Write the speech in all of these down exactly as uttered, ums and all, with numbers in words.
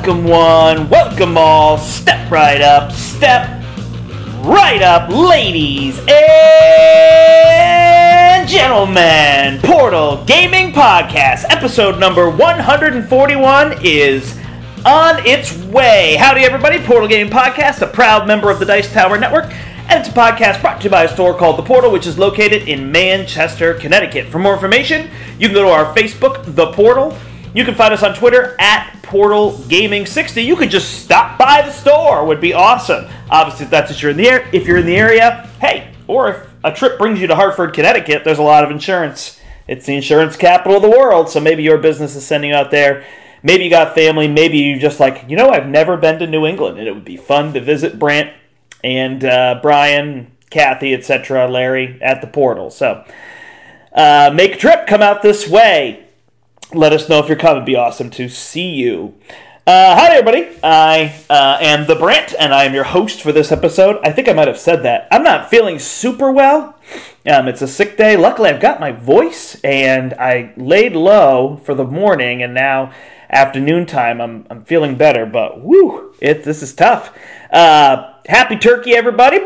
Welcome one, welcome all, step right up, step right up, ladies and gentlemen. Portal Gaming Podcast, episode number one forty-one is on its way. Howdy everybody, Portal Gaming Podcast, a proud member of the Dice Tower Network, and it's a podcast brought to you by a store called The Portal, which is located in Manchester, Connecticut. For more information, you can go to our Facebook, The Portal. You can find us on Twitter at Portal Gaming sixty. You could just stop by the store. Would be awesome. Obviously, if that's what you're in the air, if you're in the area, hey, or if a trip brings you to Hartford, Connecticut, there's a lot of insurance. It's the insurance capital of the world, so maybe your business is sending you out there. Maybe you got family. Maybe you just like, you know, I've never been to New England, and it would be fun to visit Brant and uh, Brian, Kathy, et cetera, Larry at the Portal. So uh, make a trip. Come out this way. Let us know if you're coming. It'd be awesome to see you. Uh, hi, everybody. I uh, am the Brant, and I am your host for this episode. I think I might have said that. I'm not feeling super well. Um, it's a sick day. Luckily, I've got my voice, and I laid low for the morning, and now afternoon time, I'm I'm feeling better. But woo, it this is tough. Uh, happy Turkey, everybody!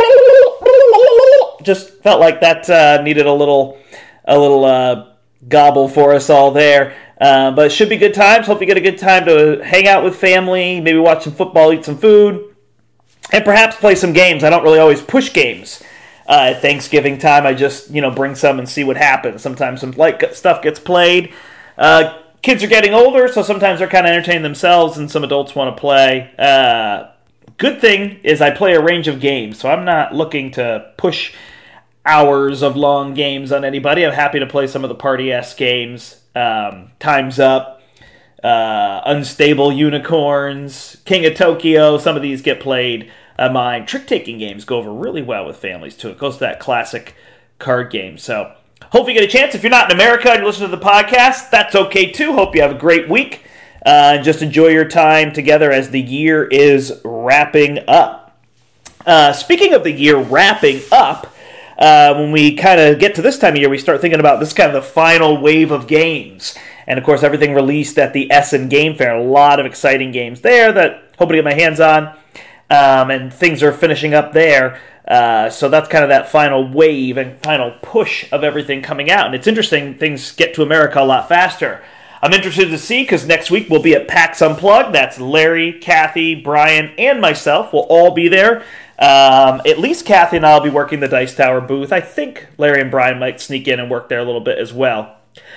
Just felt like that uh, needed a little a little uh, gobble for us all there. Uh, but it should be good times. Hope you get a good time to hang out with family, maybe watch some football, eat some food, and perhaps play some games. I don't really always push games uh, at Thanksgiving time. I just, you know, bring some and see what happens. Sometimes some light stuff gets played. Uh, kids are getting older, so sometimes they're kind of entertaining themselves, and some adults want to play. Uh, good thing is I play a range of games, so I'm not looking to push hours of long games on anybody. I'm happy to play some of the party-esque games. Um, Time's Up, uh, Unstable Unicorns, King of Tokyo. Some of these get played. Uh, my trick-taking games go over really well with families, too. It goes to that classic card game. So, hope you get a chance. If you're not in America and you listen to the podcast, that's okay, too. Hope you have a great week. Uh, and just enjoy your time together as the year is wrapping up. Uh, speaking of the year wrapping up, Uh, when we kind of get to this time of year, we start thinking about this kind of the final wave of games. And, of course, everything released at the Essen Game Fair. A lot of exciting games there that hope to get my hands on. Um, and things are finishing up there. Uh, so that's kind of that final wave and final push of everything coming out. And it's interesting, things get to America a lot faster. I'm interested to see, because next week we'll be at PAX Unplugged. That's Larry, Kathy, Brian, and myself. We'll all be there. Um, at least Kathy and I will be working the Dice Tower booth. I think Larry and Brian might sneak in and work there a little bit as well.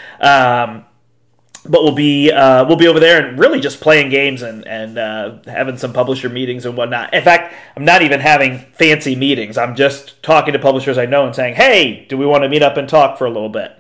Um, but we'll be uh, we'll be over there and really just playing games and and uh, having some publisher meetings and whatnot. In fact, I'm not even having fancy meetings. I'm just talking to publishers I know and saying, "Hey, do we want to meet up and talk for a little bit?"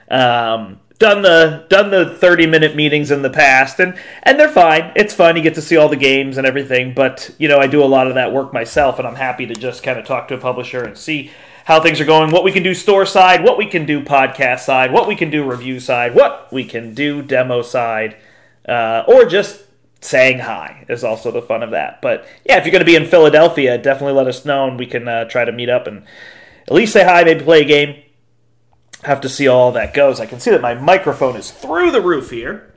Um, Done the done the thirty minute meetings in the past, and and they're fine. It's fun. You get to see all the games and everything. But you know, I do a lot of that work myself, and I'm happy to just kind of talk to a publisher and see how things are going, what we can do store side, what we can do podcast side, what we can do review side, what we can do demo side, uh, or just saying hi is also the fun of that. But yeah, if you're going to be in Philadelphia, definitely let us know, and we can uh, try to meet up and at least say hi, maybe play a game. Have to see all that goes. I can see that my microphone is through the roof here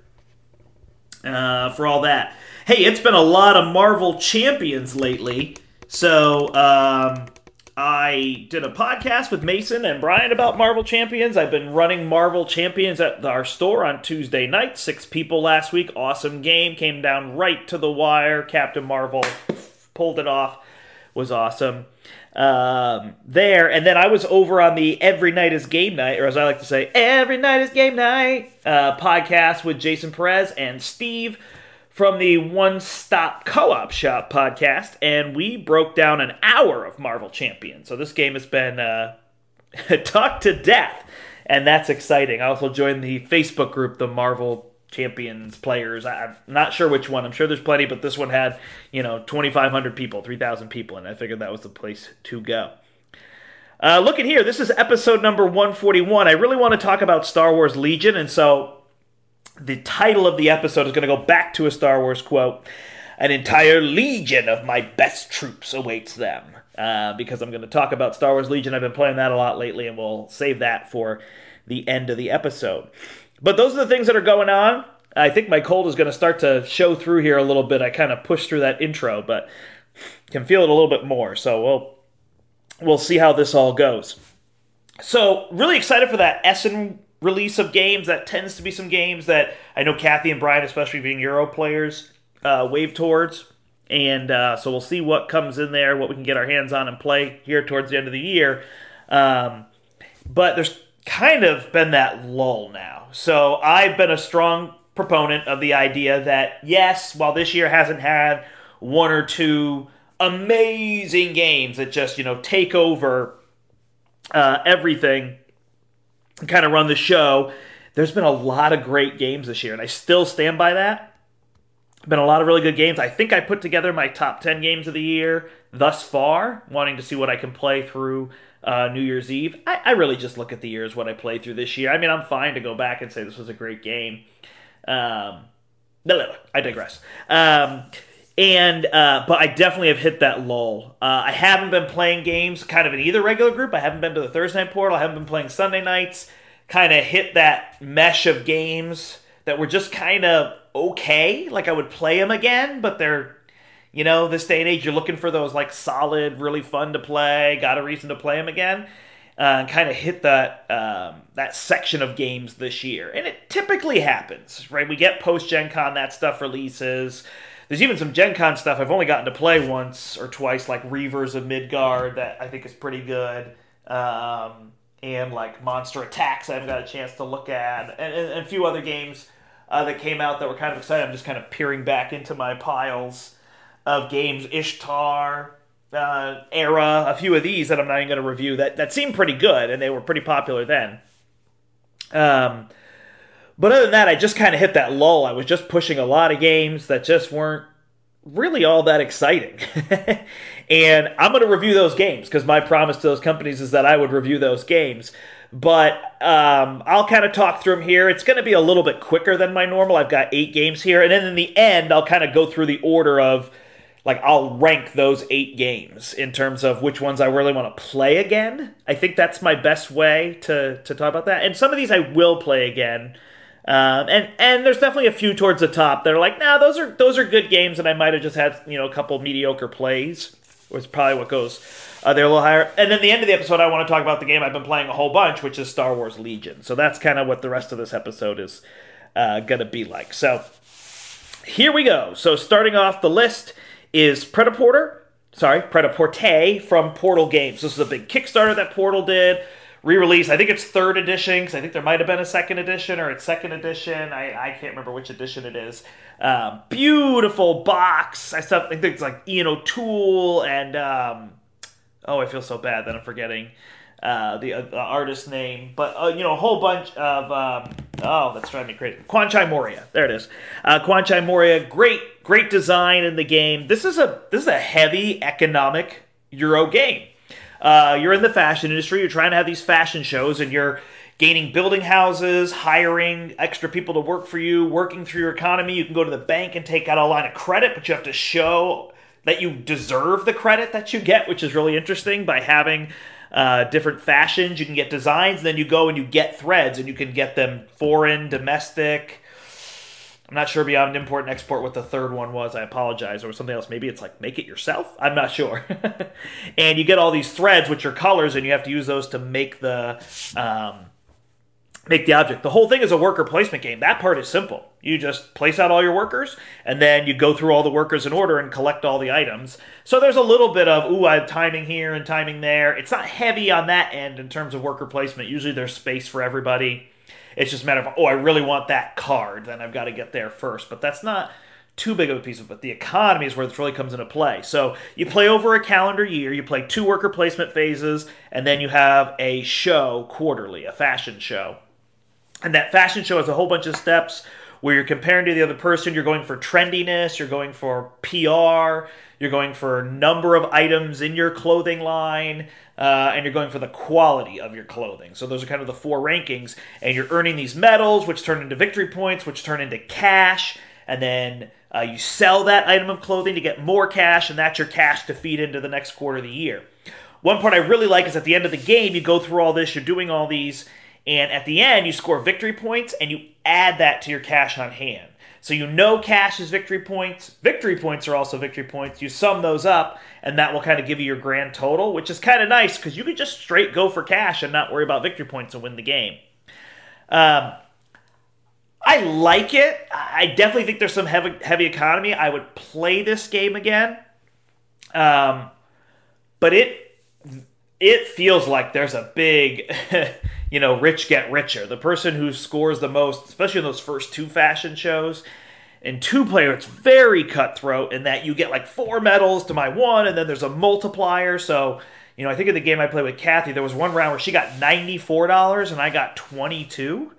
uh, for all that. Hey, it's been a lot of Marvel Champions lately. So um, I did a podcast with Mason and Brian about Marvel Champions. I've been running Marvel Champions at our store on Tuesday night. Six people last week. Awesome game. Came down right to the wire. Captain Marvel pulled it off. Was awesome. Um, there, and then I was over on the Every Night is Game Night, or as I like to say, Every Night is Game Night uh, podcast with Jason Perez and Steve from the One Stop Co-op Shop podcast, and we broke down an hour of Marvel Champions. So this game has been uh, talked to death, and that's exciting. I also joined the Facebook group, the Marvel Champions players. I'm not sure which one. I'm sure there's plenty, but this one had, you know, twenty-five hundred people, three thousand people, and I figured that was the place to go. Uh, look at here. This is episode number one forty-one. I really want to talk about Star Wars Legion, and so the title of the episode is going to go back to a Star Wars quote. An entire legion of my best troops awaits them. Uh, because I'm going to talk about Star Wars Legion. I've been playing that a lot lately, and we'll save that for the end of the episode. But those are the things that are going on. I think my cold is going to start to show through here a little bit. I kind of pushed through that intro, but can feel it a little bit more. So we'll we'll see how this all goes. So really excited for that Essen release of games. That tends to be some games that I know Kathy and Brian, especially being Euro players, uh, wave towards. And uh, so we'll see what comes in there, what we can get our hands on and play here towards the end of the year. Um, but there's kind of been that lull now. So I've been a strong proponent of the idea that, yes, while this year hasn't had one or two amazing games that just, you know, take over uh, everything and kind of run the show, there's been a lot of great games this year, and I still stand by that. Been a lot of really good games. I think I put together my top ten games of the year thus far, wanting to see what I can play through uh, New Year's Eve. I, I really just look at the year as what I played through this year. I mean, I'm fine to go back and say this was a great game. Um, no, no, no, I digress. Um, and uh, but I definitely have hit that lull. Uh, I haven't been playing games kind of in either regular group. I haven't been to the Thursday Night Portal. I haven't been playing Sunday nights. Kind of hit that mesh of games that were just kind of okay. Like I would play them again, but they're, you know, this day and age, you're looking for those like solid, really fun to play, got a reason to play them again. Uh, kind of hit that um, that section of games this year. And it typically happens, right? We get post-Gen Con, that stuff releases. There's even some Gen Con stuff I've only gotten to play once or twice, like Reavers of Midgard, that I think is pretty good. Um, and like Monster Attacks I haven't got a chance to look at. And, and, and a few other games uh, that came out that were kind of exciting. I'm just kind of peering back into my piles of games. Ishtar, uh, Era, a few of these that I'm not even going to review that, that seemed pretty good, and they were pretty popular then. Um, but other than that, I just kind of hit that lull. I was just pushing a lot of games that just weren't really all that exciting. And I'm going to review those games because my promise to those companies is that I would review those games. But um, I'll kind of talk through them here. It's going to be a little bit quicker than my normal. I've got eight games here. And then in the end, I'll kind of go through the order of, like, I'll rank those eight games in terms of which ones I really want to play again. I think that's my best way to, to talk about that. And some of these I will play again. Um, and and there's definitely a few towards the top that are like, nah, those are those are good games, and I might have just had, you know, a couple mediocre plays. Was probably what goes uh, there a little higher. And then the end of the episode, I want to talk about the game I've been playing a whole bunch, which is Star Wars Legion. So that's kind of what the rest of this episode is uh, going to be like. So here we go. So starting off the list is Predaporter, sorry, Prêt-à-Porter from Portal Games. This is a big Kickstarter that Portal did. Re-release, I think it's third edition, because I think there might have been a second edition, or it's second edition. I, I can't remember which edition it is. Um, beautiful box. I, stuff, I think it's like Ian O'Toole and, um, oh, I feel so bad that I'm forgetting uh, the, uh, the artist's name. But, uh, you know, a whole bunch of, um, oh, that's driving me crazy. Quan Chi Moria. There it is. Uh, Quan Chi Moria, great, great design in the game. This is a this is a heavy economic Euro game. Uh, you're in the fashion industry, you're trying to have these fashion shows, and you're gaining building houses, hiring extra people to work for you, working through your economy. You can go to the bank and take out a line of credit, but you have to show that you deserve the credit that you get, which is really interesting. By having uh, different fashions, you can get designs, and then you go and you get threads, and you can get them foreign, domestic. I'm not sure beyond import and export what the third one was. I apologize. Or something else. Maybe it's like make it yourself? I'm not sure. And you get all these threads, which are colors, and you have to use those to make the um, make the object. The whole thing is a worker placement game. That part is simple. You just place out all your workers, and then you go through all the workers in order and collect all the items. So there's a little bit of, ooh, I have timing here and timing there. It's not heavy on that end in terms of worker placement. Usually there's space for everybody. It's just a matter of, oh, I really want that card, then I've got to get there first. But that's not too big of a piece of it. But the economy is where this really comes into play. So you play over a calendar year, you play two worker placement phases, and then you have a show quarterly, a fashion show. And that fashion show has a whole bunch of steps where you're comparing to the other person. You're going for trendiness, you're going for P R, you're going for number of items in your clothing line, uh, and you're going for the quality of your clothing. So those are kind of the four rankings, and you're earning these medals, which turn into victory points, which turn into cash, and then uh, you sell that item of clothing to get more cash, and that's your cash to feed into the next quarter of the year. One part I really like is at the end of the game, you go through all this, you're doing all these, and at the end, you score victory points, and you add that to your cash on hand. So you know cash is victory points. Victory points are also victory points. You sum those up, and that will kind of give you your grand total, which is kind of nice because you could just straight go for cash and not worry about victory points and win the game. Um, I like it. I definitely think there's some heavy, heavy economy. I would play this game again. Um, but it it feels like there's a big, you know, rich get richer. The person who scores the most, especially in those first two fashion shows, in two-player, it's very cutthroat in that you get like four medals to my one, and then there's a multiplier. So, you know, I think in the game I played with Kathy, there was one round where she got ninety-four dollars and I got twenty-two dollars.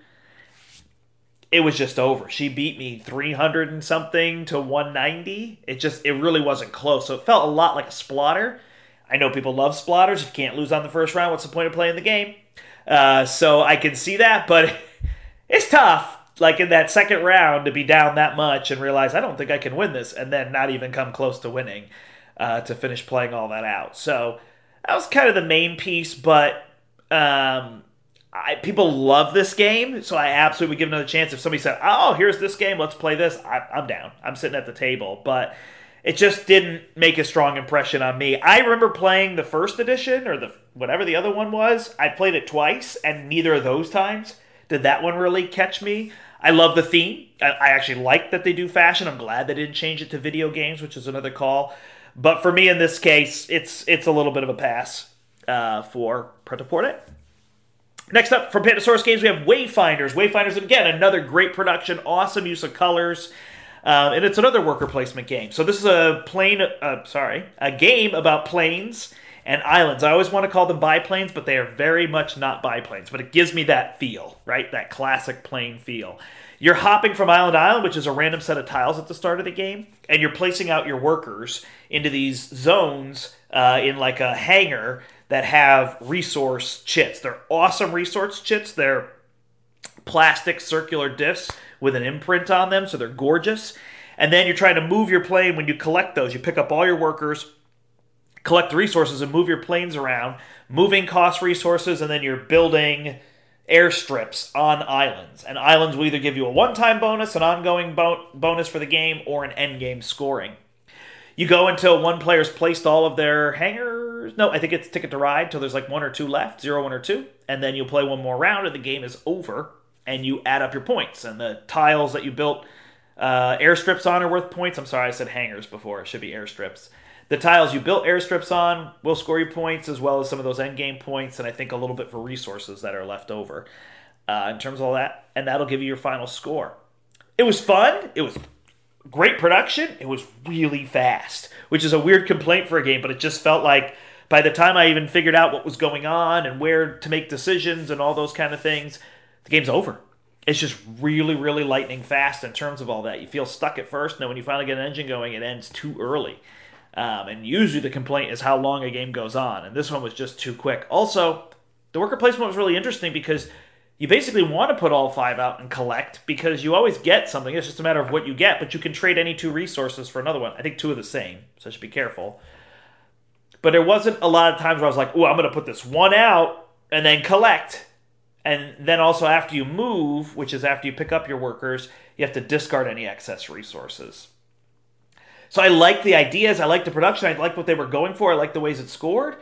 It was just over. She beat me three hundred and something to one ninety. It just, it really wasn't close. So it felt a lot like a Splotter. I know people love Splotters. If you can't lose on the first round, what's the point of playing the game? Uh, so I can see that, but it's tough, like in that second round, to be down that much and realize I don't think I can win this, and then not even come close to winning uh, to finish playing all that out. So that was kind of the main piece, but um, I, people love this game, so I absolutely would give another chance. If somebody said, oh, here's this game, let's play this, I, I'm down. I'm sitting at the table, but it just didn't make a strong impression on me. I remember playing the first edition, or the whatever the other one was. I played it twice, and neither of those times did that one really catch me. I love the theme. I, I actually like that they do fashion. I'm glad they didn't change it to video games, which is another call. But for me in this case, it's it's a little bit of a pass uh, for Pret-A-Porter. Next up, from Pandasaurus Games, we have Wayfinders. Wayfinders, again, another great production, awesome use of colors. Uh, and it's another worker placement game. So this is a plane, uh, sorry, a game about planes and islands. I always want to call them biplanes, but they are very much not biplanes. But it gives me that feel, right? That classic plane feel. You're hopping from island to island, which is a random set of tiles at the start of the game, and you're placing out your workers into these zones uh, in like a hangar that have resource chits. They're awesome resource chits. They're plastic circular discs with an imprint on them, so they're gorgeous. And then you're trying to move your plane. When you collect those, you pick up all your workers, collect the resources, and move your planes around. Moving costs resources, and then you're building airstrips on islands. And islands will either give you a one-time bonus, an ongoing bo- bonus for the game, or an endgame scoring. You go until one player's placed all of their hangars. No, I think it's Ticket to Ride till there's like one or two left, zero, one, or two. And then you'll play one more round, and the game is over. And you add up your points. And the tiles that you built uh, airstrips on are worth points. I'm sorry, I said hangars before. It should be airstrips. The tiles you built airstrips on will score you points, as well as some of those endgame points, and I think a little bit for resources that are left over uh, in terms of all that. And that'll give you your final score. It was fun. It was great production. It was really fast, which is a weird complaint for a game, but it just felt like by the time I even figured out what was going on and where to make decisions and all those kind of things, the game's over. It's just really, really lightning fast in terms of all that. You feel stuck at first, and then when you finally get an engine going, it ends too early. Um, and usually the complaint is how long a game goes on, and this one was just too quick. Also, the worker placement was really interesting because you basically want to put all five out and collect because you always get something. It's just a matter of what you get, but you can trade any two resources for another one. I think two are the same, so I should be careful. But there wasn't a lot of times where I was like, oh, I'm going to put this one out and then collect. And then also after you move, which is after you pick up your workers, you have to discard any excess resources. So I like the ideas, I like the production, I like what they were going for, I like the ways it scored.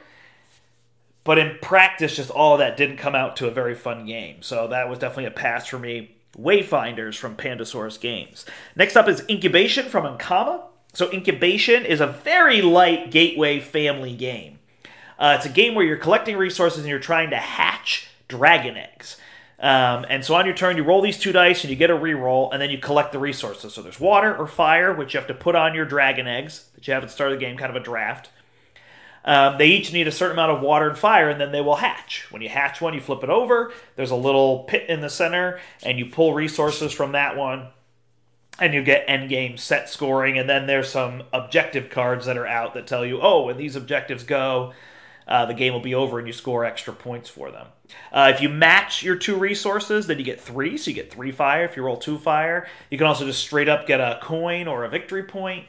But in practice, just all of that didn't come out to a very fun game. So that was definitely a pass for me. Wayfinders from Pandasaurus Games. Next up is Incubation from Ankama. So Incubation is a very light gateway family game. Uh, it's a game where you're collecting resources and you're trying to hatch dragon eggs. Um, and so on your turn, you roll these two dice and you get a reroll, and then you collect the resources. So there's water or fire, which you have to put on your dragon eggs that you have at the start of the game, kind of a draft. Um, they each need a certain amount of water and fire, and then they will hatch. When you hatch one, you flip it over. There's a little pit in the center, and you pull resources from that one, and you get endgame set scoring. And then there's some objective cards that are out that tell you, oh, when these objectives go, Uh, the game will be over and you score extra points for them. Uh, if you match your two resources, then you get three. So you get three fire if you roll two fire. You can also just straight up get a coin or a victory point.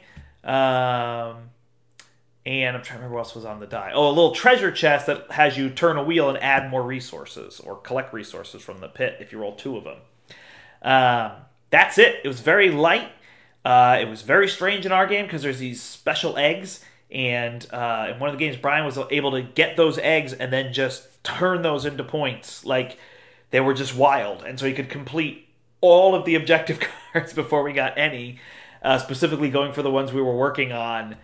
Um, and I'm trying to remember what else was on the die. Oh, a little treasure chest that has you turn a wheel and add more resources or collect resources from the pit if you roll two of them. Um, that's it. It was very light. Uh, it was very strange in our game because there's these special eggs, and uh, in one of the games, Brian was able to get those eggs and then just turn those into points. Like, they were just wild, and so he could complete all of the objective cards before we got any, uh, specifically going for the ones we were working on.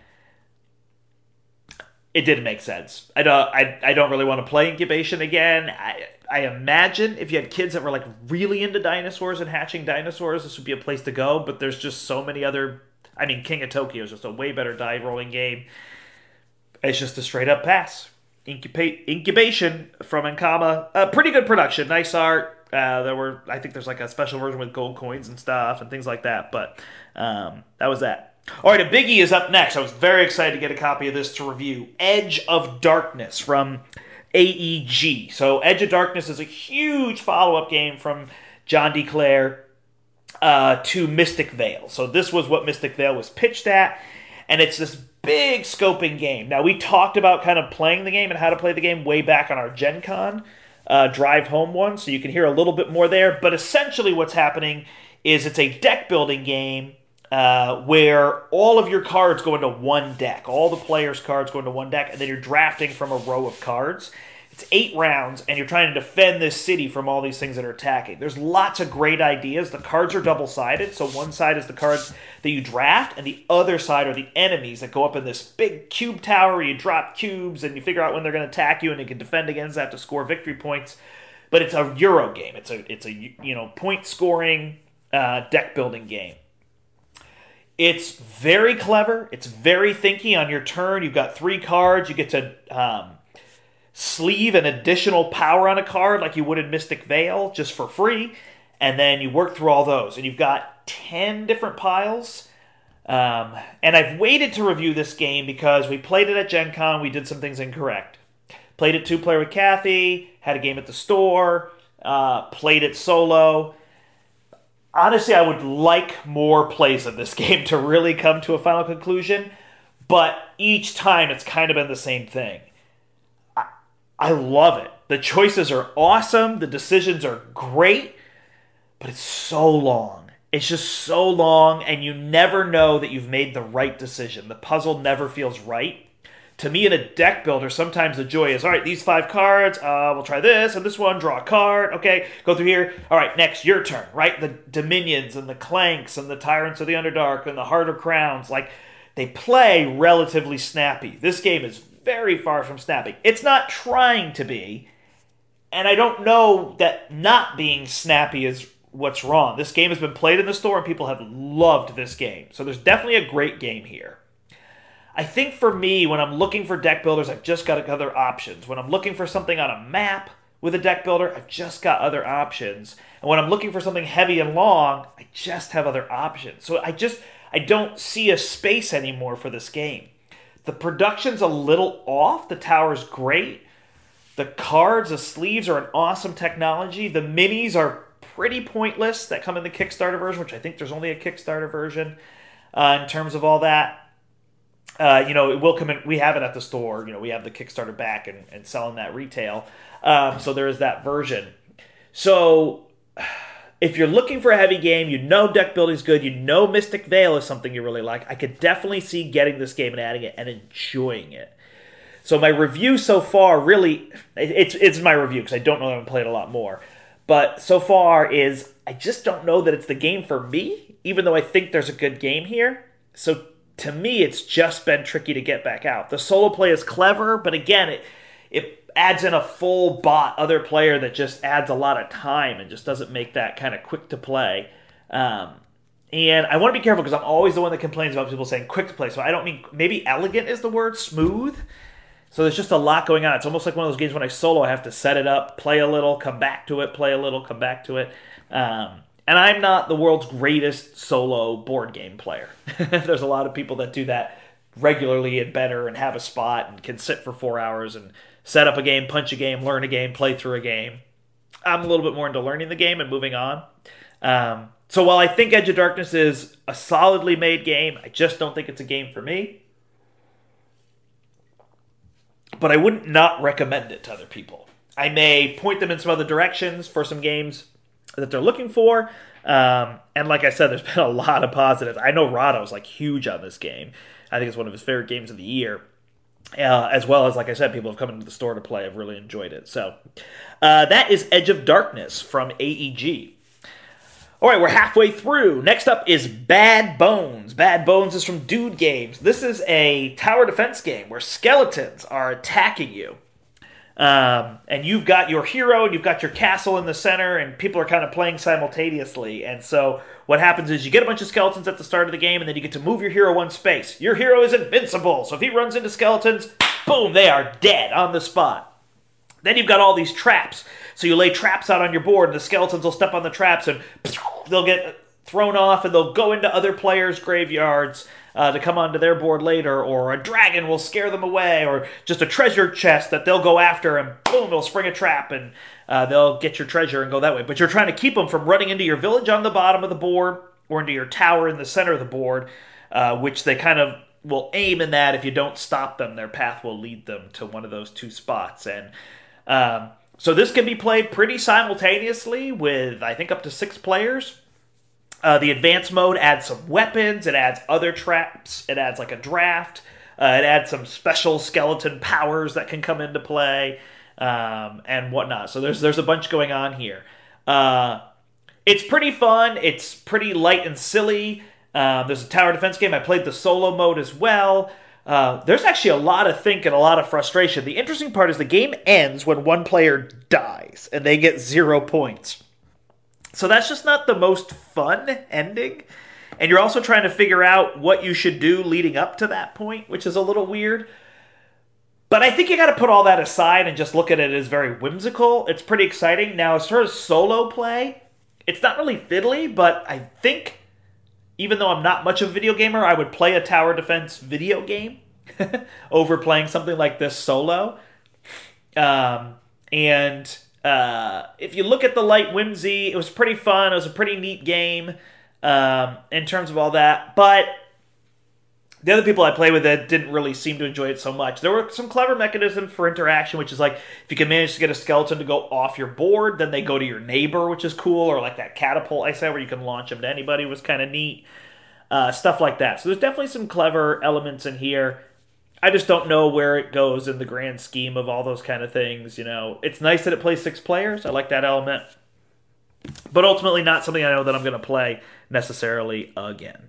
It didn't make sense. I don't. I, I don't really want to play Incubation again. I I imagine if you had kids that were like really into dinosaurs and hatching dinosaurs, this would be a place to go. But there's just so many other. I mean, King of Tokyo is just a way better die rolling game. It's just a straight up pass. Incubate Incubation from Ankama, a pretty good production, nice art. Uh, there were, I think, there's like a special version with gold coins and stuff and things like that. But um, that was that. All right, a biggie is up next. I was very excited to get a copy of this to review. Edge of Darkness from A E G. So Edge of Darkness is a huge follow-up game from John D. Clair uh, to Mystic Vale. So this was what Mystic Vale was pitched at, and it's this big scoping game. Now, we talked about kind of playing the game and how to play the game way back on our Gen Con uh, Drive Home one, so you can hear a little bit more there. But essentially what's happening is it's a deck-building game Uh, where all of your cards go into one deck. All the players' cards go into one deck, and then you're drafting from a row of cards. It's eight rounds, and you're trying to defend this city from all these things that are attacking. There's lots of great ideas. The cards are double-sided, so one side is the cards that you draft, and the other side are the enemies that go up in this big cube tower where you drop cubes, and you figure out when they're going to attack you, and you can defend against that to score victory points. But it's a Euro game. It's a, it's a you know, point-scoring, uh, deck-building game. It's very clever. It's very thinky. On your turn, you've got three cards. You get to um, sleeve an additional power on a card like you would in Mystic Vale just for free. And then you work through all those. And you've got ten different piles. Um, and I've waited to review this game because we played it at Gen Con. We did some things incorrect. Played it two-player with Kathy. Had a game at the store. Uh, played it solo. Honestly, I would like more plays of this game to really come to a final conclusion, but each time it's kind of been the same thing. I, I love it. The choices are awesome. The decisions are great, but it's so long. It's just so long, and you never know that you've made the right decision. The puzzle never feels right. To me, in a deck builder, sometimes the joy is, all right, these five cards, uh, we'll try this, and this one, draw a card, okay, go through here. All right, next, your turn, right? The Dominions and the Clanks and the Tyrants of the Underdark and the Heart of Crowns, like, they play relatively snappy. This game is very far from snappy. It's not trying to be, and I don't know that not being snappy is what's wrong. This game has been played in the store, and people have loved this game. So there's definitely a great game here. I think for me, when I'm looking for deck builders, I've just got other options. When I'm looking for something on a map with a deck builder, I've just got other options. And when I'm looking for something heavy and long, I just have other options. So I just, I don't see a space anymore for this game. The production's a little off. The tower's great. The cards, the sleeves are an awesome technology. The minis are pretty pointless that come in the Kickstarter version, which I think there's only a Kickstarter version uh, in terms of all that. Uh, you know, it will come in. We have it at the store. You know, we have the Kickstarter back and, and selling that retail. Um, so there is that version. So if you're looking for a heavy game, you know deck building is good. You know Mystic Vale is something you really like. I could definitely see getting this game and adding it and enjoying it. So my review so far really, it's it's my review because I don't know that I've played a lot more. But so far is I just don't know that it's the game for me, even though I think there's a good game here. So to me, it's just been tricky to get back out. The solo play is clever, but again, it it adds in a full bot other player that just adds a lot of time and just doesn't make that kind of quick to play. Um, and I want to be careful because I'm always the one that complains about people saying quick to play. So I don't mean, maybe elegant is the word, smooth. So there's just a lot going on. It's almost like one of those games when I solo, I have to set it up, play a little, come back to it, play a little, come back to it. Um, And I'm not the world's greatest solo board game player. There's a lot of people that do that regularly and better and have a spot and can sit for four hours and set up a game, punch a game, learn a game, play through a game. I'm a little bit more into learning the game and moving on. Um, so while I think Edge of Darkness is a solidly made game, I just don't think it's a game for me. But I wouldn't not recommend it to other people. I may point them in some other directions for some games that they're looking for. Um, and like I said, there's been a lot of positives. I know Rado's like huge on this game. I think it's one of his favorite games of the year. Uh, as well as, like I said, people have come into the store to play. I've really enjoyed it. So uh, that is Edge of Darkness from A E G. All right, we're halfway through. Next up is Bad Bones. Bad Bones is from Dude Games. This is a tower defense game where skeletons are attacking you. Um, and you've got your hero, and you've got your castle in the center, and people are kind of playing simultaneously. And so what happens is you get a bunch of skeletons at the start of the game, and then you get to move your hero one space. Your hero is invincible, so if he runs into skeletons, boom, they are dead on the spot. Then you've got all these traps. So you lay traps out on your board, and the skeletons will step on the traps, and they'll get thrown off, and they'll go into other players' graveyards uh, to come onto their board later, or a dragon will scare them away, or just a treasure chest that they'll go after, and boom, they'll spring a trap, and uh, they'll get your treasure and go that way. But you're trying to keep them from running into your village on the bottom of the board, or into your tower in the center of the board, uh, which they kind of will aim in that. If you don't stop them, their path will lead them to one of those two spots. And um, so this can be played pretty simultaneously with, I think, up to six players. Uh, the advanced mode adds some weapons, it adds other traps, it adds like a draft, uh, it adds some special skeleton powers that can come into play, um, and whatnot. So there's there's a bunch going on here. Uh, it's pretty fun, it's pretty light and silly. Uh, there's a tower defense game. I played the solo mode as well. Uh, there's actually a lot of think and a lot of frustration. The interesting part is the game ends when one player dies, and they get zero points. So that's just not the most fun ending. And you're also trying to figure out what you should do leading up to that point, which is a little weird. But I think you got to put all that aside and just look at it as very whimsical. It's pretty exciting. Now, as far as solo play, it's not really fiddly, but I think, even though I'm not much of a video gamer, I would play a tower defense video game over playing something like this solo. Um, and... Uh, if you look at the light whimsy, it was pretty fun. It was a pretty neat game um, in terms of all that. But the other people I played with that didn't really seem to enjoy it so much. There were some clever mechanisms for interaction, which is like if you can manage to get a skeleton to go off your board, then they go to your neighbor, which is cool. Or like that catapult I said where you can launch them to anybody was kind of neat. Uh, stuff like that. So there's definitely some clever elements in here. I just don't know where it goes in the grand scheme of all those kind of things. You know, it's nice that it plays six players. I like that element. But ultimately not something I know that I'm going to play necessarily again.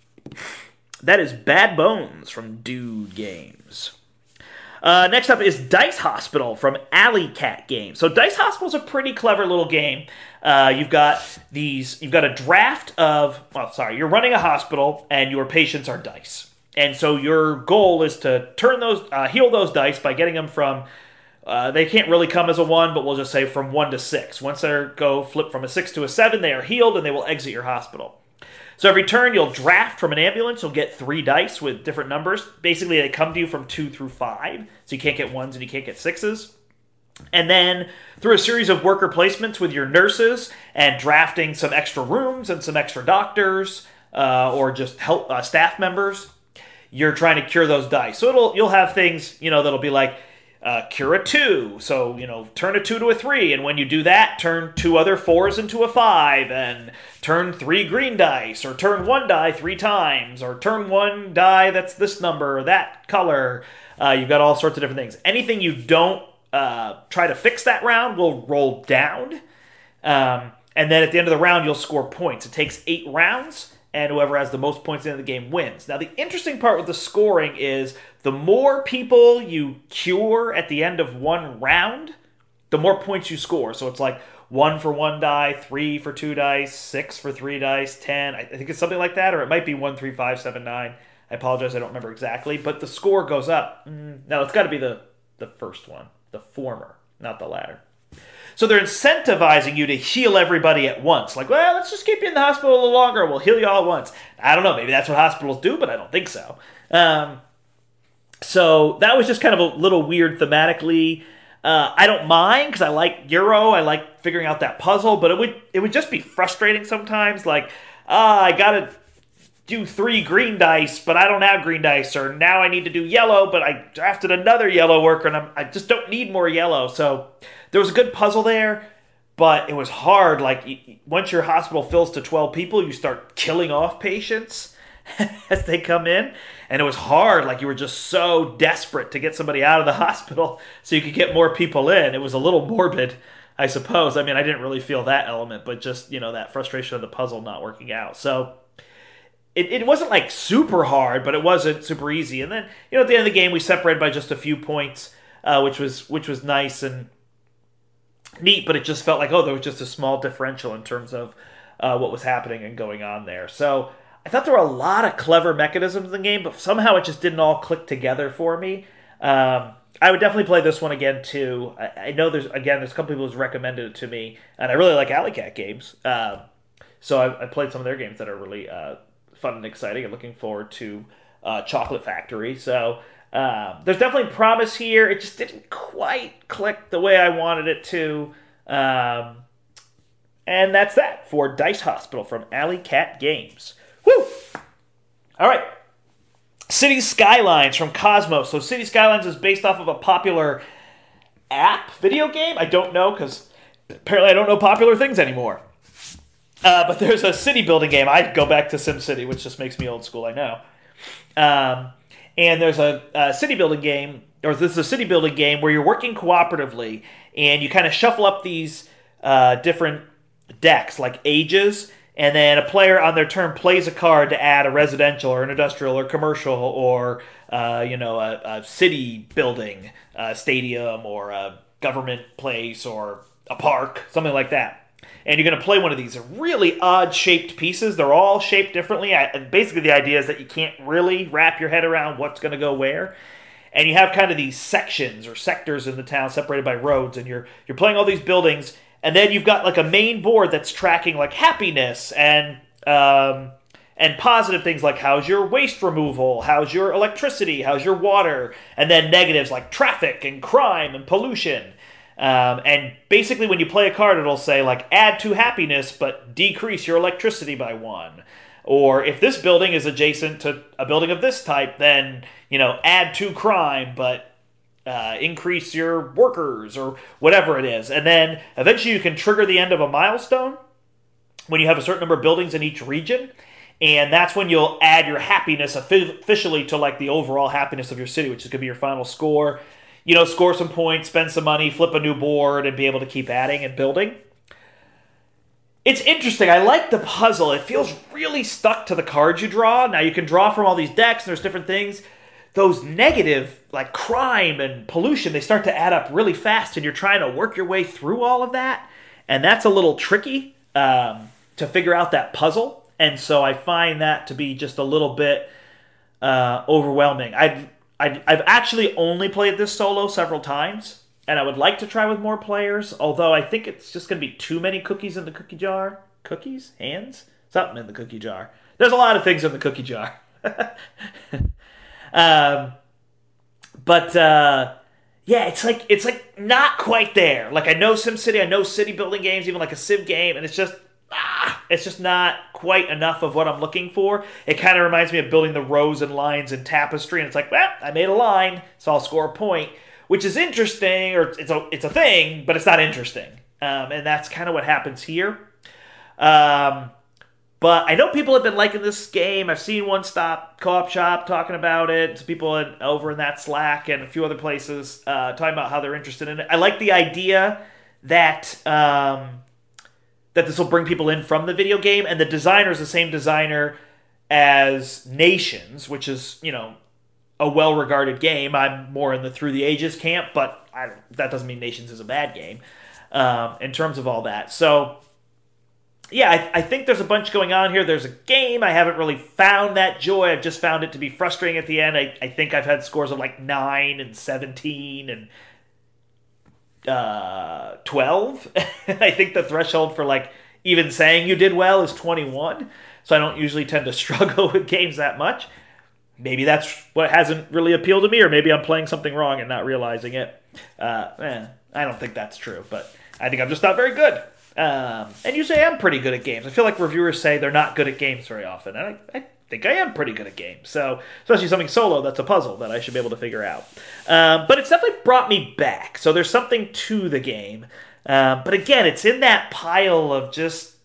That is Bad Bones from Dude Games. Uh, next up is Dice Hospital from Alley Cat Games. So Dice Hospital is a pretty clever little game. Uh, you've got these. You've got a draft of. Well, sorry, you're running a hospital, and your patients are dice. And so your goal is to turn those, uh, heal those dice by getting them from, uh, they can't really come as a one, but we'll just say from one to six. Once they go flip from a six to a seven, they are healed and they will exit your hospital. So every turn you'll draft from an ambulance, you'll get three dice with different numbers. Basically they come to you from two through five, so you can't get ones and you can't get sixes. And then through a series of worker placements with your nurses and drafting some extra rooms and some extra doctors uh, or just help uh, staff members, you're trying to cure those dice. So it'll you'll have things, you know, that'll be like uh, cure a two. So, you know, turn a two to a three. And when you do that, turn two other fours into a five. And turn three green dice. Or turn one die three times. Or turn one die that's this number or that color. Uh, you've got all sorts of different things. Anything you don't uh, try to fix that round will roll down. Um, and then at the end of the round, you'll score points. It takes eight rounds. And whoever has the most points at the end of the game wins. Now, the interesting part with the scoring is the more people you cure at the end of one round, the more points you score. So it's like one for one die, three for two dice, six for three dice, ten. I think it's something like that, or it might be one, three, five, seven, nine. I apologize, I don't remember exactly. But the score goes up. No, it's got to be the, the first one, the former, not the latter. So they're incentivizing you to heal everybody at once. Like, well, let's just keep you in the hospital a little longer. We'll heal you all at once. I don't know. Maybe that's what hospitals do, but I don't think so. Um, so that was just kind of a little weird thematically. Uh, I don't mind because I like Euro. I like figuring out that puzzle, but it would it would just be frustrating sometimes. Like, ah, I got to do three green dice, but I don't have green dice. Or now I need to do yellow, but I drafted another yellow worker, and I'm, I just don't need more yellow. So there was a good puzzle there, but it was hard. Like, once your hospital fills to twelve people, you start killing off patients as they come in. And it was hard. Like, you were just so desperate to get somebody out of the hospital so you could get more people in. It was a little morbid, I suppose. I mean, I didn't really feel that element, but just, you know, that frustration of the puzzle not working out. So it, it wasn't like super hard, but it wasn't super easy. And then, you know, at the end of the game, we separated by just a few points, uh, which was which was nice and neat, but it just felt like, oh, there was just a small differential in terms of uh, what was happening and going on there. So I thought there were a lot of clever mechanisms in the game, but somehow it just didn't all click together for me. Um, I would definitely play this one again, too. I, I know there's, again, there's a couple people who's recommended it to me, and I really like Alley Cat games. Um, so I, I played some of their games that are really uh, fun and exciting, and looking forward to uh, Chocolate Factory. So um, there's definitely promise here. It just didn't quite click the way I wanted it to. Um, and that's that for Dice Hospital from Alley Cat Games. Woo! All right. City Skylines from Cosmos. So City Skylines is based off of a popular app video game. I don't know, because apparently I don't know popular things anymore. Uh, but there's a city building game. I'd go back to SimCity, which just makes me old school, I know. Um, and there's a, a city building game, or this is a city building game where you're working cooperatively, and you kind of shuffle up these uh, different decks, like ages, and then a player on their turn plays a card to add a residential or an industrial or commercial or uh, you know a, a city building, a stadium or a government place or a park, something like that. And you're going to play one of these really odd-shaped pieces. They're all shaped differently. And basically, the idea is that you can't really wrap your head around what's going to go where. And you have kind of these sections or sectors in the town separated by roads, and you're you're playing all these buildings. And then you've got like a main board that's tracking like happiness and um, and positive things like how's your waste removal, how's your electricity, how's your water, and then negatives like traffic and crime and pollution. Um, and basically when you play a card, it'll say like add to happiness but decrease your electricity by one. Or if this building is adjacent to a building of this type, then, you know, add to crime but Uh, increase your workers or whatever it is. And then eventually you can trigger the end of a milestone when you have a certain number of buildings in each region. And that's when you'll add your happiness officially to like the overall happiness of your city, which is going to be your final score. You know, score some points, spend some money, flip a new board, and be able to keep adding and building. It's interesting. I like the puzzle. It feels really stuck to the cards you draw. Now you can draw from all these decks, and there's different things. Those negative, like crime and pollution, they start to add up really fast, and you're trying to work your way through all of that. And that's a little tricky um, to figure out that puzzle. And so I find that to be just a little bit uh, overwhelming. I've, I've, I've actually only played this solo several times, and I would like to try with more players, although I think it's just going to be too many cookies in the cookie jar. Cookies? Hands? Something in the cookie jar. There's a lot of things in the cookie jar. Um, but, uh, yeah, it's like, it's like not quite there. Like I know SimCity, I know city building games, even like a Civ game, and it's just, ah, it's just not quite enough of what I'm looking for. It kind of reminds me of building the rows and lines in Tapestry, and it's like, well, I made a line, so I'll score a point, which is interesting, or it's a, it's a thing, but it's not interesting. Um, and that's kind of what happens here. Um, But I know people have been liking this game. I've seen One Stop Co-op Shop talking about it. Some people in, over in that Slack and a few other places uh, talking about how they're interested in it. I like the idea that um, that this will bring people in from the video game, and the designer is the same designer as Nations, which is, you know, a well-regarded game. I'm more in the Through the Ages camp, but I, that doesn't mean Nations is a bad game um, in terms of all that. So yeah, I, I think there's a bunch going on here. There's a game. I haven't really found that joy. I've just found it to be frustrating at the end. I, I think I've had scores of like nine and seventeen and uh, twelve. I think the threshold for like even saying you did well is twenty-one. So I don't usually tend to struggle with games that much. Maybe that's what hasn't really appealed to me, or maybe I'm playing something wrong and not realizing it. Uh, eh, I don't think that's true, but I think I'm just not very good. Um, and usually I'm pretty good at games. I feel like reviewers say they're not good at games very often. And I, I think I am pretty good at games. So, especially something solo that's a puzzle that I should be able to figure out. Um, but it's definitely brought me back. So there's something to the game. Uh, but again, it's in that pile of just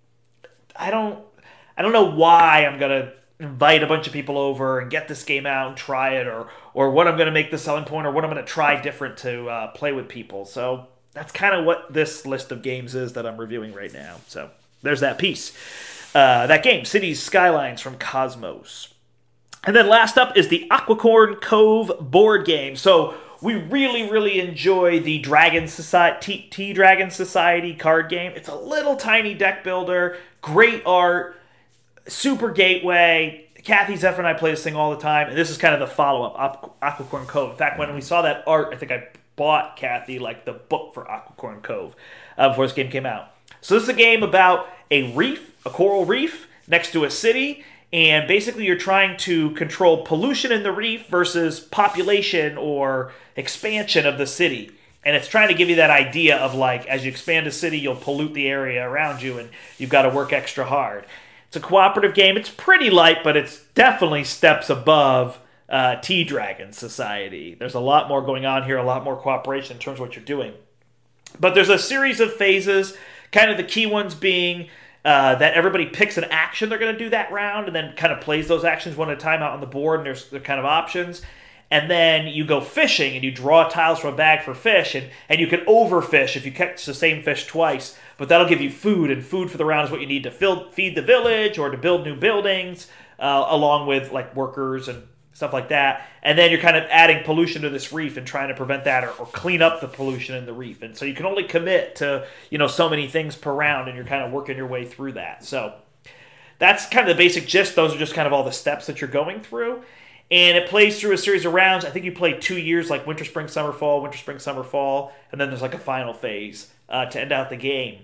I don't I don't know why I'm gonna invite a bunch of people over and get this game out and try it, or or what I'm gonna make the selling point, or what I'm gonna try different to uh, play with people. So that's kind of what this list of games is that I'm reviewing right now. So there's that piece. Uh, that game, Cities Skylines from Cosmos. And then last up is the Aquicorn Cove board game. So we really, really enjoy the Dragon Society, T Dragon Society card game. It's a little tiny deck builder, great art, super gateway. Kathy, Zephyr, and I play this thing all the time, and this is kind of the follow-up, Aquicorn Cove. In fact, when we saw that art, I think I bought Kathy like the book for Aquicorn Cove uh, before this game came out. So this is a game about a reef, a coral reef, next to a city, and basically you're trying to control pollution in the reef versus population or expansion of the city. And it's trying to give you that idea of like, as you expand a city, you'll pollute the area around you, and you've got to work extra hard. It's a cooperative game. It's pretty light, but it's definitely steps above uh, T Dragon Society. There's a lot more going on here, a lot more cooperation in terms of what you're doing. But there's a series of phases, kind of the key ones being uh, that everybody picks an action they're going to do that round, and then kind of plays those actions one at a time out on the board, and there's the kind of options. And then you go fishing, and you draw tiles from a bag for fish, and, and you can overfish if you catch the same fish twice, but that'll give you food, and food for the round is what you need to fill, feed the village or to build new buildings, uh, along with like workers and stuff like that. And then you're kind of adding pollution to this reef and trying to prevent that, or, or clean up the pollution in the reef. And so you can only commit to, you know, so many things per round, and you're kind of working your way through that. So that's kind of the basic gist. Those are just kind of all the steps that you're going through. And it plays through a series of rounds. I think you play two years, like winter, spring, summer, fall, winter, spring, summer, fall, and then there's like a final phase uh, to end out the game.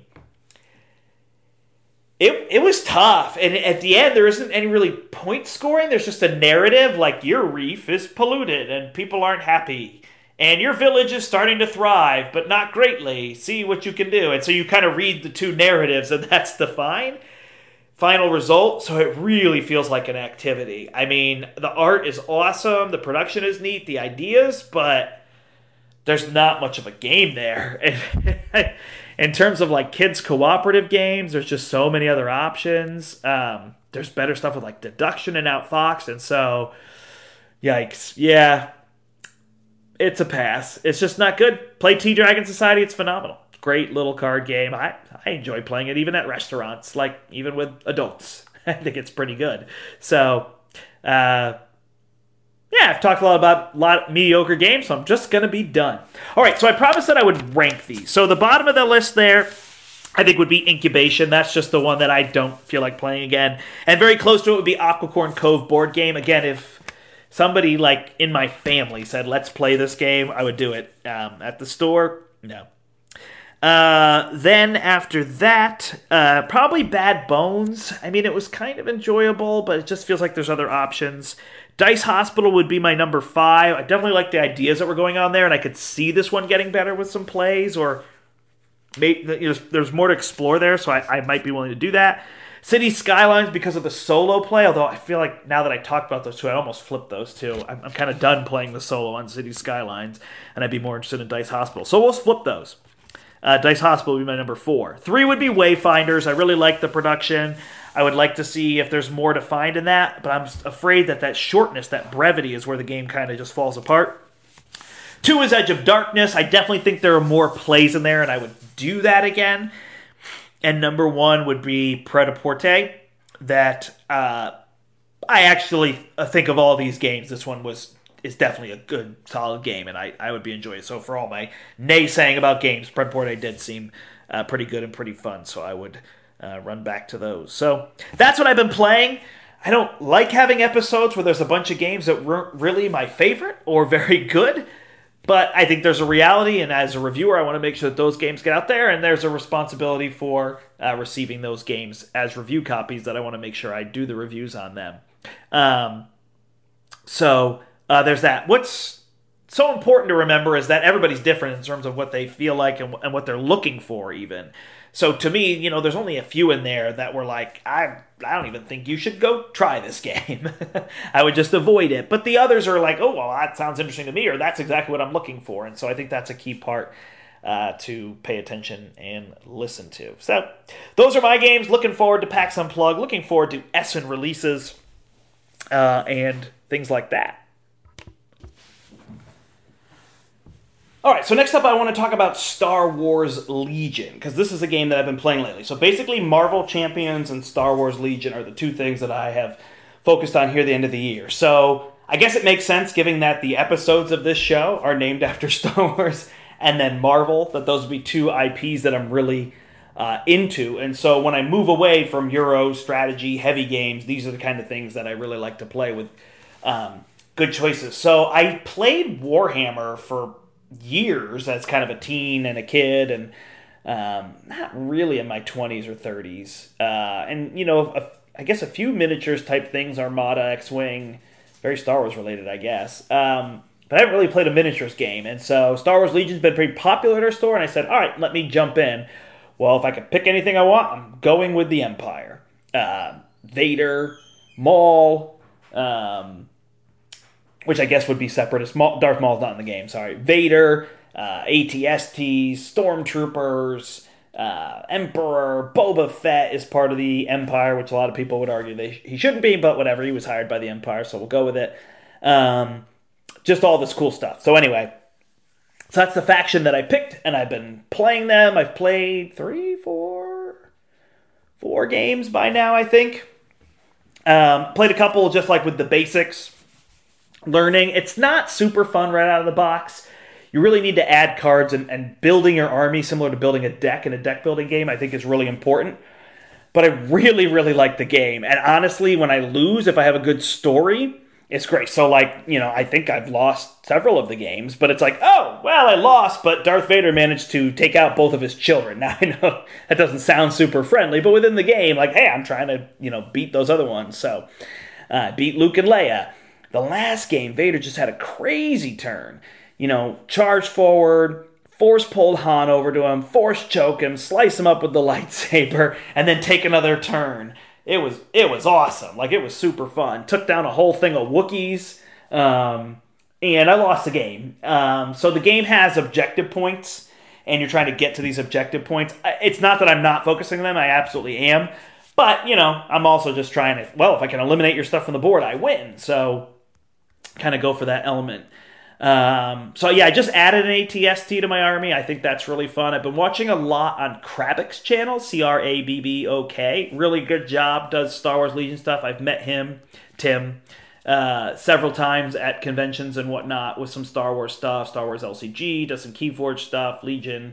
It it was tough, and at the end there isn't any really point scoring. There's just a narrative, like your reef is polluted and people aren't happy, and your village is starting to thrive, but not greatly. See what you can do. And so you kind of read the two narratives, and that's the fine final result. So it really feels like an activity. I mean, the art is awesome, the production is neat, the ideas, but there's not much of a game there. In terms of like kids cooperative games, there's just so many other options. Um, there's better stuff with like deduction and Outfox, and so yikes. Yeah, it's a pass. It's just not good. Play T Dragon Society, it's phenomenal. Great little card game. I, I enjoy playing it even at restaurants, like even with adults. I think it's pretty good. So, uh, yeah, I've talked a lot about a lot of mediocre games, so I'm just going to be done. All right, so I promised that I would rank these. So the bottom of the list there, I think, would be Incubation. That's just the one that I don't feel like playing again. And very close to it would be Aquicorn Cove board game. Again, if somebody like in my family said, let's play this game, I would do it. Um, at the store, no. Uh, then after that, uh, probably Bad Bones. I mean, it was kind of enjoyable, but it just feels like there's other options. Dice Hospital would be my number five. I definitely like the ideas that were going on there, and I could see this one getting better with some plays, or maybe, you know, there's more to explore there, so I, I might be willing to do that. City Skylines because of the solo play, although I feel like now that I talked about those two, I almost flipped those two. I'm, I'm kind of done playing the solo on City Skylines, and I'd be more interested in Dice Hospital. So we'll flip those. Uh, Dice Hospital would be my number four. Three would be Wayfinders. I really like the production. I would like to see if there's more to find in that, but I'm afraid that that shortness, that brevity, is where the game kind of just falls apart. Two is Edge of Darkness. I definitely think there are more plays in there, and I would do that again. And number one would be Pret-a-Porter. That uh, I actually think of all these games, this one was is definitely a good, solid game, and I, I would be enjoying it. So for all my naysaying about games, Pret-a-Porter did seem uh, pretty good and pretty fun, so I would uh, run back to those. So that's what I've been playing. I don't like having episodes where there's a bunch of games that weren't really my favorite or very good, but I think there's a reality, and as a reviewer, I want to make sure that those games get out there, and there's a responsibility for uh, receiving those games as review copies that I want to make sure I do the reviews on them. Um, so... Uh, there's that. What's so important to remember is that everybody's different in terms of what they feel like and, and what they're looking for even. So to me, you know, there's only a few in there that were like, I I don't even think you should go try this game. I would just avoid it. But the others are like, oh, well, that sounds interesting to me, or that's exactly what I'm looking for. And so I think that's a key part uh, to pay attention and listen to. So those are my games. Looking forward to PAX Unplugged. Looking forward to Essen releases uh, and things like that. All right, so next up I want to talk about Star Wars Legion, because this is a game that I've been playing lately. So basically Marvel Champions and Star Wars Legion are the two things that I have focused on here at the end of the year. So I guess it makes sense, given that the episodes of this show are named after Star Wars and then Marvel, that those would be two I Ps that I'm really uh, into. And so when I move away from Euro, strategy, heavy games, these are the kind of things that I really like to play with. Um, good choices. So I played Warhammer for years as kind of a teen and a kid, and um, not really in my twenties or thirties. Uh, and, you know, a, I guess a few miniatures type things, Armada, X-Wing, very Star Wars related, I guess. Um, but I haven't really played a miniatures game. And so Star Wars Legion's been pretty popular at our store, and I said, all right, let me jump in. Well, if I could pick anything I want, I'm going with the Empire. Uh, Vader, Maul, um... which I guess would be separate. As Maul, Darth Maul's not in the game, sorry. Vader, uh, A T S Ts, Stormtroopers, uh, Emperor, Boba Fett is part of the Empire, which a lot of people would argue they he shouldn't be, but whatever. He was hired by the Empire, so we'll go with it. Um, just all this cool stuff. So anyway, so that's the faction that I picked, and I've been playing them. I've played three, four, four games by now, I think. Um, played a couple just like with the basics. Learning. It's not super fun right out of the box. You really need to add cards, and, and building your army, similar to building a deck in a deck building game, I think is really important. But I really, really like the game. And honestly, when I lose, if I have a good story, it's great. So like, you know, I think I've lost several of the games, but it's like, oh, well, I lost, but Darth Vader managed to take out both of his children. Now I know that doesn't sound super friendly, but within the game, like, hey, I'm trying to, you know, beat those other ones. So uh, beat Luke and Leia. The last game, Vader just had a crazy turn. You know, charge forward, force pulled Han over to him, force choke him, slice him up with the lightsaber, and then take another turn. It was it was awesome. Like, it was super fun. Took down a whole thing of Wookiees, um, and I lost the game. Um, so the game has objective points, and you're trying to get to these objective points. It's not that I'm not focusing on them. I absolutely am. But, you know, I'm also just trying to, well, if I can eliminate your stuff from the board, I win. So kind of go for that element. Um, so yeah, I just added an A T S T to my army. I think that's really fun. I've been watching a lot on Krabbok's channel, C R A B B O K. Really good job, does Star Wars Legion stuff. I've met him, Tim, uh, several times at conventions and whatnot with some Star Wars stuff. Star Wars L C G, does some Keyforge stuff, Legion,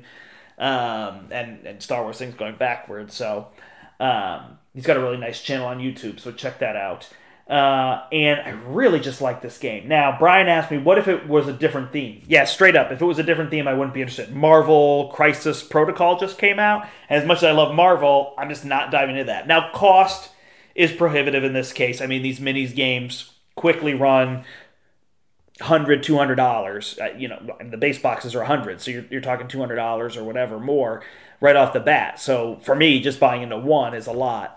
um, and, and Star Wars things going backwards. So um, he's got a really nice channel on YouTube, so check that out. Uh, and I really just like this game. Now, Brian asked me, what if it was a different theme? Yeah, straight up, if it was a different theme, I wouldn't be interested. Marvel Crisis Protocol just came out, and as much as I love Marvel, I'm just not diving into that. Now, cost is prohibitive in this case. I mean, these minis games quickly run one hundred dollars, two hundred dollars. Uh, you know, the base boxes are one hundred dollars, so you're, you're talking two hundred dollars or whatever more right off the bat. So for me, just buying into one is a lot.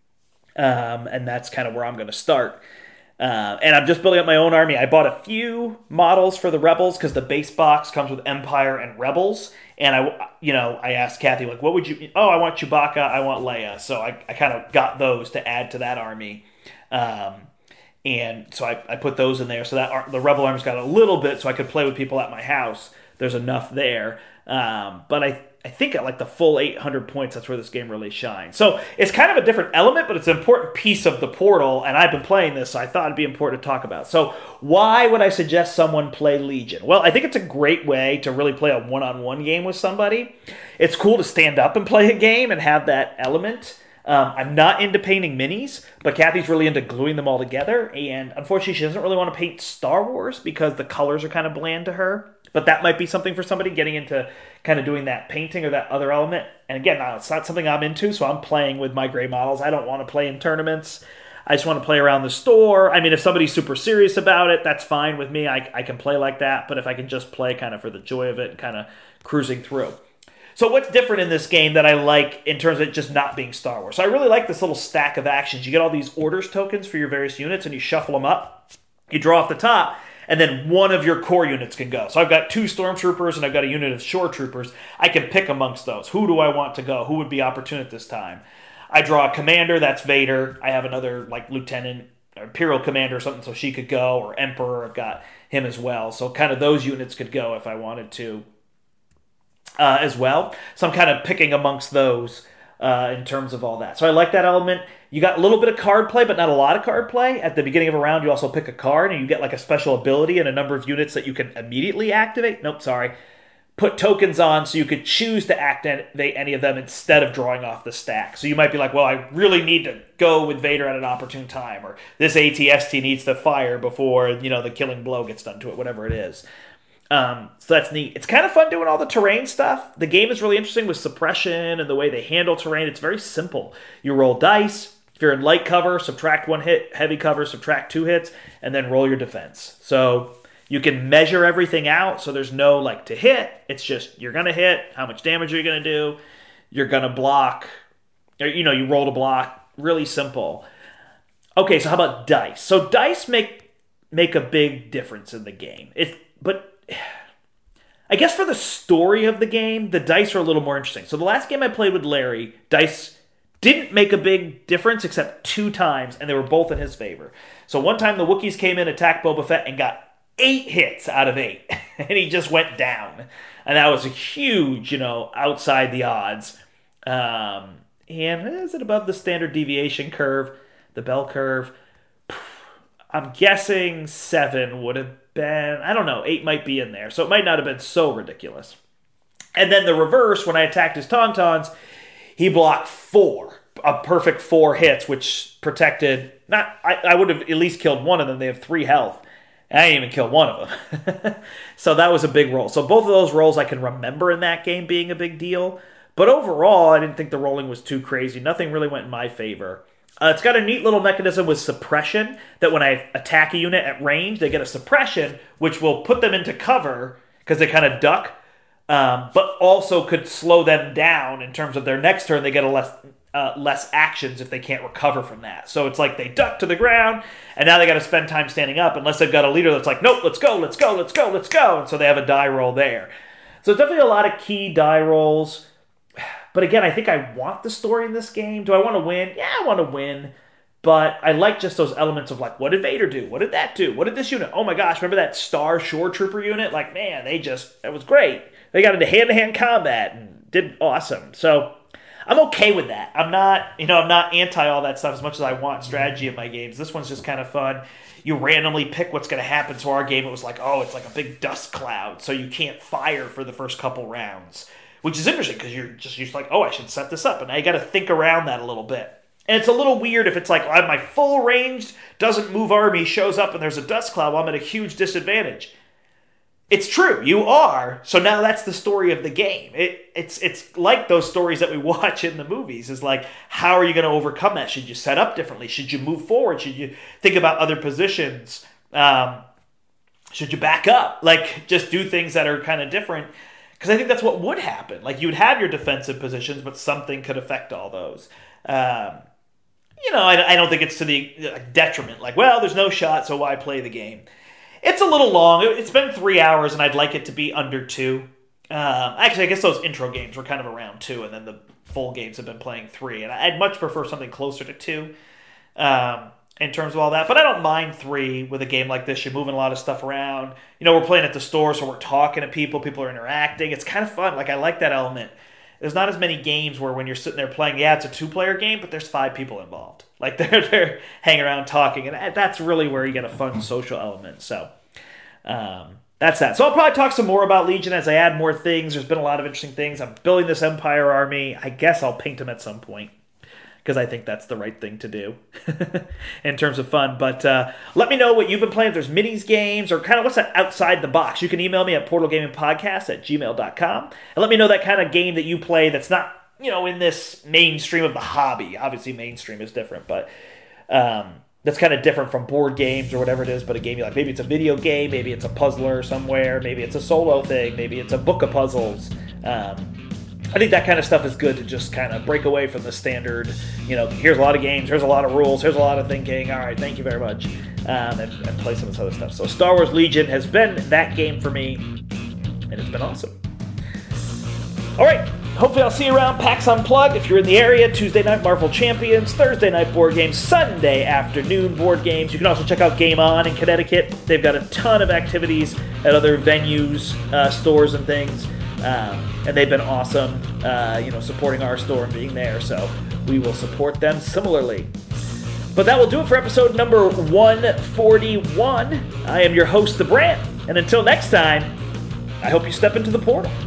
Um, and that's kind of where I'm going to start. Uh, and I'm just building up my own army. I bought a few models for the Rebels because the base box comes with Empire and Rebels. And I, you know, I asked Kathy, like, what would you? Oh, I want Chewbacca. I want Leia. So I, I kind of got those to add to that army. Um, and so I, I put those in there. So that the Rebel army's got a little bit, so I could play with people at my house. There's enough there. Um, but I. I think at like the full eight hundred points, that's where this game really shines. So it's kind of a different element, but it's an important piece of the Portal, and I've been playing this, so I thought it'd be important to talk about. So why would I suggest someone play Legion? Well, I think it's a great way to really play a one-on-one game with somebody. It's cool to stand up and play a game and have that element. Um, I'm not into painting minis, but Kathy's really into gluing them all together, and unfortunately she doesn't really want to paint Star Wars because the colors are kind of bland to her. But that might be something for somebody getting into kind of doing that painting or that other element. And again, it's not something I'm into, so I'm playing with my gray models. I don't want to play in tournaments. I just want to play around the store. I mean, if somebody's super serious about it, that's fine with me. I, I can play like that. But if I can just play kind of for the joy of it and kind of cruising through. So what's different in this game that I like in terms of it just not being Star Wars? So I really like this little stack of actions. You get all these orders tokens for your various units, and you shuffle them up. You draw off the top, and then one of your core units can go. So I've got two stormtroopers, and I've got a unit of shore troopers. I can pick amongst those. Who do I want to go? Who would be opportune at this time? I draw a commander, that's Vader. I have another like lieutenant, imperial commander or something, so she could go, or emperor, I've got him as well. So kind of those units could go if I wanted to uh, as well. So I'm kind of picking amongst those uh, in terms of all that. So I like that element. You got a little bit of card play, but not a lot of card play. At the beginning of a round, you also pick a card, and you get like a special ability and a number of units that you can immediately activate. Nope, sorry. Put tokens on so you could choose to activate any of them instead of drawing off the stack. So you might be like, well, I really need to go with Vader at an opportune time, or this A T S T needs to fire before, you know, the killing blow gets done to it, whatever it is. Um, so that's neat. It's kind of fun doing all the terrain stuff. The game is really interesting with suppression and the way they handle terrain. It's very simple. You roll dice. If you're in light cover, subtract one hit. Heavy cover, subtract two hits, and then roll your defense. So you can measure everything out, so there's no, like, to hit. It's just, you're going to hit, how much damage are you going to do, you're going to block, or, you know, you roll to block. Really simple. Okay, so how about dice? So dice make make a big difference in the game. It, but I guess for the story of the game, the dice are a little more interesting. So the last game I played with Larry, dice didn't make a big difference except two times, and they were both in his favor. So one time the Wookiees came in, attacked Boba Fett, and got eight hits out of eight, and he just went down. And that was a huge, you know, outside the odds. Um, and is it above the standard deviation curve, the bell curve? I'm guessing seven would have been, I don't know, eight might be in there. So it might not have been so ridiculous. And then the reverse, when I attacked his Tauntauns, he blocked four, a perfect four hits, which protected, not, I, I would have at least killed one of them. They have three health. I didn't even kill one of them. So that was a big roll. So both of those rolls I can remember in that game being a big deal. But overall, I didn't think the rolling was too crazy. Nothing really went in my favor. Uh, it's got a neat little mechanism with suppression that when I attack a unit at range, they get a suppression, which will put them into cover because they kind of duck, um, but also could slow them down in terms of their next turn. They get a less uh, less actions if they can't recover from that. So it's like they duck to the ground, and now they got to spend time standing up unless they've got a leader that's like, nope, let's go, let's go, let's go, let's go. And so they have a die roll there. So it's definitely a lot of key die rolls. But again, I think I want the story in this game. Do I want to win? Yeah, I want to win. But I like just those elements of like, what did Vader do? What did that do? What did this unit? Oh my gosh, remember that Star Shore Trooper unit? Like, man, they just, that was great. They got into hand-to-hand combat and did awesome. So I'm okay with that. I'm not, you know, I'm not anti all that stuff as much as I want strategy in my games. This one's just kind of fun. You randomly pick what's going to happen. So our game, it was like, oh, it's like a big dust cloud, so you can't fire for the first couple rounds. Which is interesting because you're just used to like, oh, I should set this up. And now you got to think around that a little bit. And it's a little weird if it's like, well, my full ranged, doesn't move army shows up and there's a dust cloud. Well, I'm at a huge disadvantage. It's true. You are. So now that's the story of the game. It, it's it's like those stories that we watch in the movies. Is like, how are you going to overcome that? Should you set up differently? Should you move forward? Should you think about other positions? Um, should you back up? Like, just do things that are kind of different. Because I think that's what would happen. Like, you would have your defensive positions, but something could affect all those. Um, you know, I, I don't think it's to the uh, detriment. Like, well, there's no shot, so why play the game? It's a little long. It's been three hours, and I'd like it to be under two. Um, actually, I guess those intro games were kind of around two, and then the full games have been playing three. And I'd much prefer something closer to two um, in terms of all that. But I don't mind three with a game like this. You're moving a lot of stuff around. You know, we're playing at the store, so we're talking to people. People are interacting. It's kind of fun. Like, I like that element. There's not as many games where when you're sitting there playing, yeah, it's a two-player game, but there's five people involved. Like, they're, they're hanging around talking, and that's really where you get a fun social element. So, um, that's that. So I'll probably talk some more about Legion as I add more things. There's been a lot of interesting things. I'm building this Empire army. I guess I'll paint them at some point, because I think that's the right thing to do in terms of fun. But uh, let me know what you've been playing. If there's minis games or kind of what's that outside the box. You can email me at portal gaming podcast at gmail dot com. And let me know that kind of game that you play that's not, you know, in this mainstream of the hobby. Obviously, mainstream is different. But Um, that's kind of different from board games or whatever it is, but a game you like. Maybe it's a video game, maybe it's a puzzler somewhere, maybe it's a solo thing, maybe it's a book of puzzles. Um, I think that kind of stuff is good to just kind of break away from the standard, you know, here's a lot of games, here's a lot of rules, here's a lot of thinking, all right, thank you very much, um, and, and play some of this other stuff. So Star Wars Legion has been that game for me, and it's been awesome. All right, hopefully I'll see you around PAX Unplugged. If you're in the area, Tuesday night Marvel Champions, Thursday night board games, Sunday afternoon board games. You can also check out Game On in Connecticut. They've got a ton of activities at other venues, uh, stores, and things. Um, and they've been awesome, uh, you know, supporting our store and being there. So we will support them similarly. But that will do it for episode number one forty-one. I am your host, The Brant. And until next time, I hope you step into the portal.